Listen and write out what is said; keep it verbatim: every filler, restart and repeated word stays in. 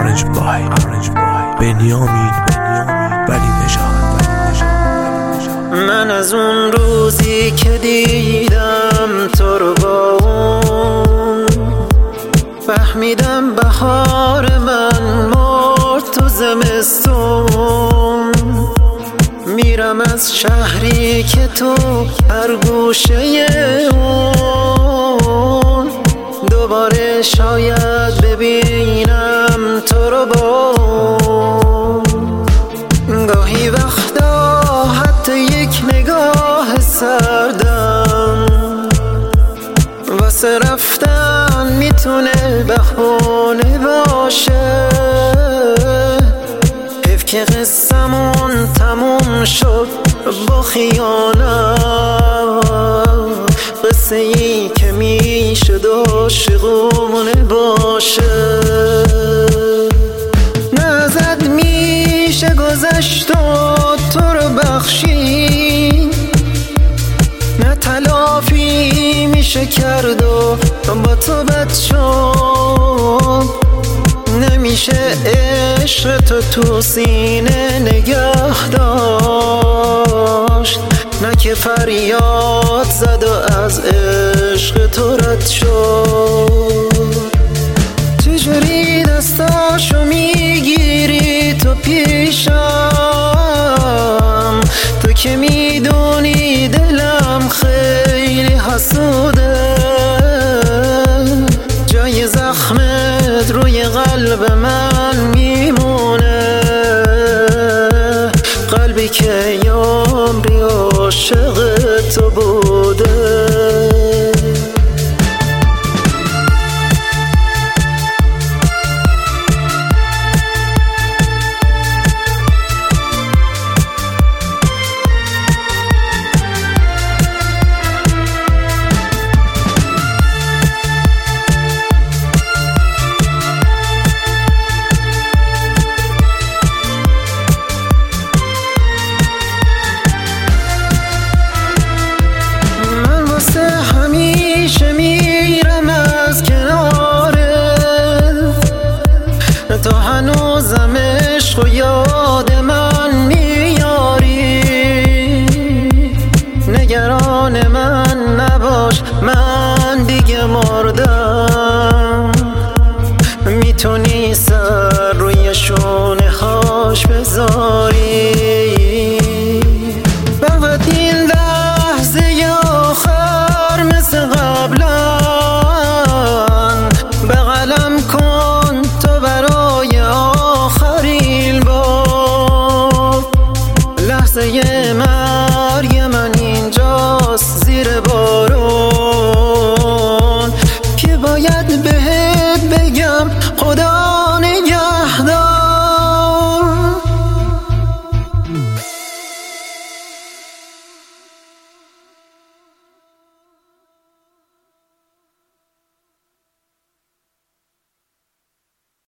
Orange Boy بنیامین ولی نژاد. من از اون روزی که دیدم تو رو با اون فهمیدم بهار من مرد تو زمستون. میرم از شهری که تو هر گوشه اون دوباره شاید ببینم تو رو با اون. گاهی وقتا حتی یک نگاه سردم واسه رفتن میتونه بهونه باشه. حیف که قصمون تموم شد با خیانت، قصه ای که میشد عاشقونه باشه. نه ازت میشه گذشت و تو رو بخشید، نه تلافی میشه کرد و با تو بد شد. نمیشه عشق تو تو سینه نگه داشت، نه که فریاد زد و از عشق تو رد شد. چجوری دستاشو میگیری تو پیشم، تو که میدونی دلم خیلی حسوده. جای زخمت روی قلب من میمونه، قلبی که یه عمری عاشق تو بوده. تو هنوزم عشق و یاد من میاری، نگران من نباش من